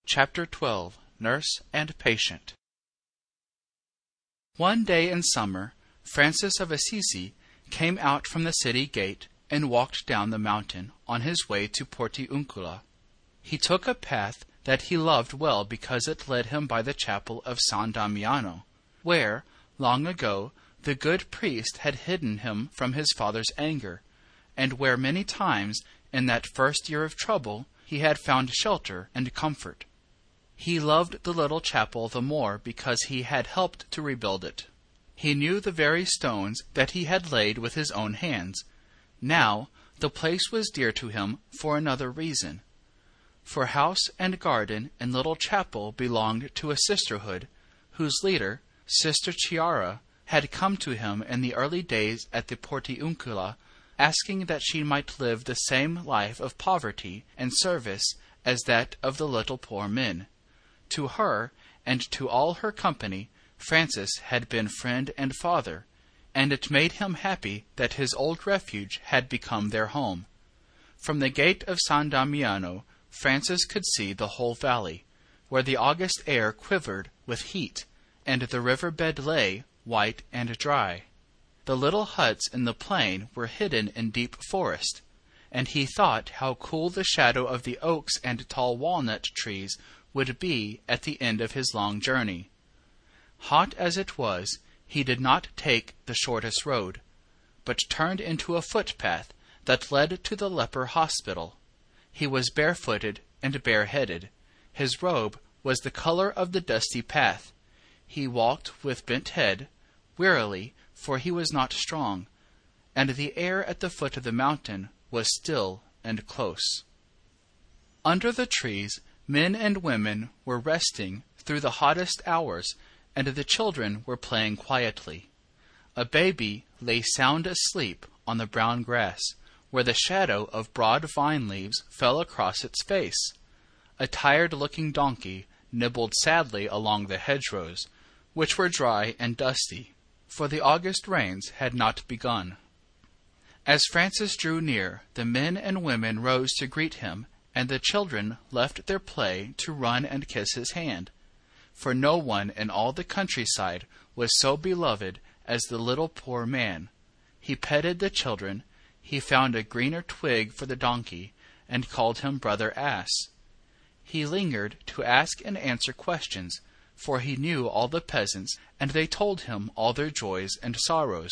Chapter 12. Nurse and Patient. One day in summer, Francis of Assisi came out from the city gate and walked down the mountain on his way to Portiuncula. He took a path that he loved well because it led him by the chapel of San Damiano, where, long ago, the good priest had hidden him from his father's anger, and where many times, in that first year of trouble, he had found shelter and comfort. He loved the little chapel the more because he had helped to rebuild it. He knew the very stones that he had laid with his own hands. Now the place was dear to him for another reason. For house and garden and little chapel belonged to a sisterhood, whose leader, Sister Chiara, had come to him in the early days at the Portiuncula, asking that she might live the same life of poverty and service as that of the little poor men. To her, and to all her company, Francis had been friend and father, and it made him happy that his old refuge had become their home. From the gate of San Damiano, Francis could see the whole valley, where the August air quivered with heat, and the river-bed lay, white and dry. The little huts in the plain were hidden in deep forest, and he thought how cool the shadow of the oaks and tall walnut trees would be at the end of his long journey. Hot as it was, he did not take the shortest road, but turned into a footpath that led to the leper hospital. He was barefooted and bareheaded. His robe was the color of the dusty path. He walked with bent head, wearily, for he was not strong, and the air at the foot of the mountain was still and close. Under the trees, men and women were resting through the hottest hours, and the children were playing quietly. A baby lay sound asleep on the brown grass, where the shadow of broad vine leaves fell across its face. A tired-looking donkey nibbled sadly along the hedgerows, which were dry and dusty, for the August rains had not begun. As Francis drew near, the men and women rose to greet him, and the children left their play to run and kiss his hand. For no one in all the countryside was so beloved as the little poor man. He petted the children, he found a greener twig for the donkey, and called him Brother Ass. He lingered to ask and answer questions, for he knew all the peasants, and they told him all their joys and sorrows.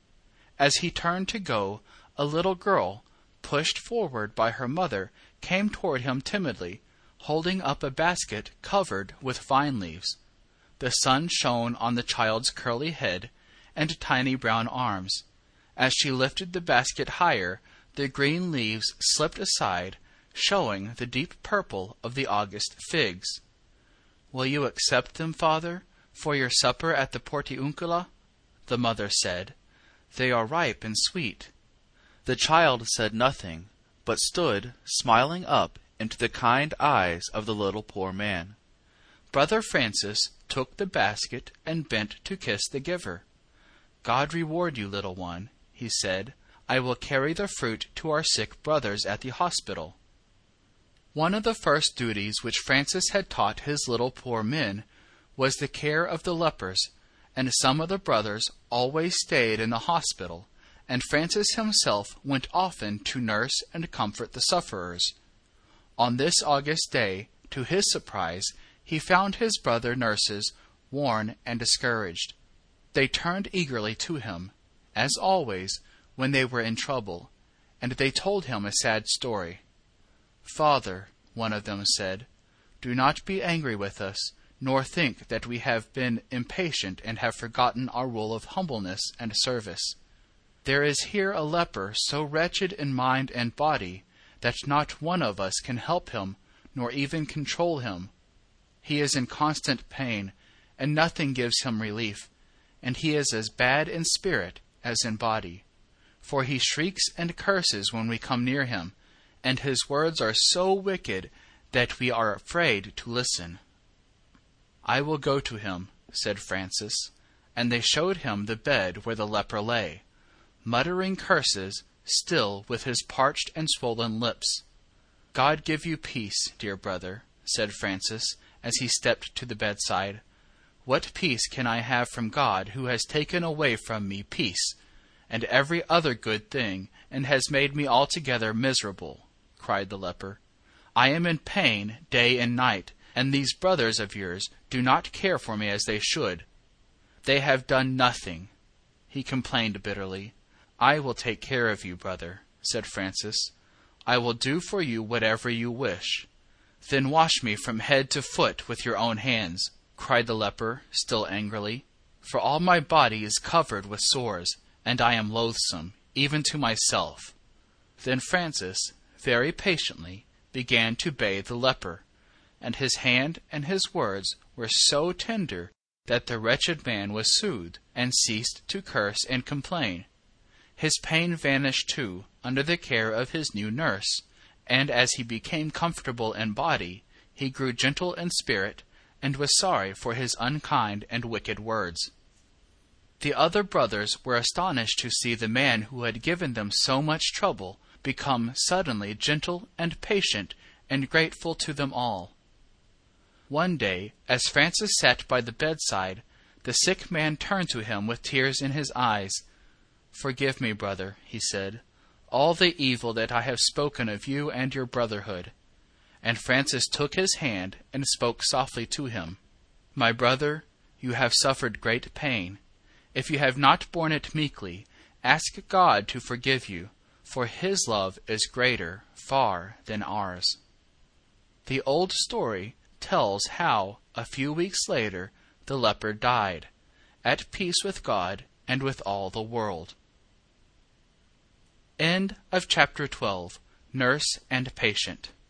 As he turned to go, a little girl, pushed forward by her mother, came toward him timidly, holding up a basket covered with vine leaves. The sun shone on the child's curly head and tiny brown arms. As she lifted the basket higher, the green leaves slipped aside, showing the deep purple of the August figs. "Will you accept them, Father, for your supper at the Portiuncula?" the mother said. "They are ripe and sweet." The child said nothing, but stood smiling up into the kind eyes of the little poor man. Brother Francis took the basket and bent to kiss the giver. "God reward you, little one," he said. "I will carry the fruit to our sick brothers at the hospital." One of the first duties which Francis had taught his little poor men was the care of the lepers, and some of the brothers always stayed in the hospital, and Francis himself went often to nurse and comfort the sufferers. On this August day, to his surprise, he found his brother nurses worn and discouraged. They turned eagerly to him, as always, when they were in trouble, and they told him a sad story. "Father," one of them said, "do not be angry with us, nor think that we have been impatient and have forgotten our rule of humbleness and service. There is here a leper so wretched in mind and body that not one of us can help him, nor even control him. He is in constant pain, and nothing gives him relief, and he is as bad in spirit as in body. For he shrieks and curses when we come near him, and his words are so wicked that we are afraid to listen." "I will go to him," said Francis, and they showed him the bed where the leper lay, muttering curses, still with his parched and swollen lips. "God give you peace, dear brother. said Francis, as he stepped to the bedside. "What peace can I have from God, who has taken away from me peace, and every other good thing, and has made me altogether miserable?" cried the leper. "I am in pain day and night, and these brothers of yours do not care for me as they should. They have done nothing," he complained bitterly. "I will take care of you, brother," said Francis. "I will do for you whatever you wish." "Then wash me from head to foot with your own hands," cried the leper, still angrily, "for all my body is covered with sores, and I am loathsome, even to myself." Then Francis, very patiently, began to bathe the leper, and his hand and his words were so tender that the wretched man was soothed, and ceased to curse and complain. His pain vanished too, under the care of his new nurse, and as he became comfortable in body, he grew gentle in spirit, and was sorry for his unkind and wicked words. The other brothers were astonished to see the man who had given them so much trouble become suddenly gentle and patient and grateful to them all. One day, as Francis sat by the bedside, the sick man turned to him with tears in his eyes. "Forgive me, brother," he said, "all the evil that I have spoken of you and your brotherhood." And Francis took his hand and spoke softly to him. "My brother, you have suffered great pain. If you have not borne it meekly, ask God to forgive you, for his love is greater far than ours." The old story tells how, a few weeks later, the leper died, at peace with God and with all the world. End of chapter 12. Nurse and Patient.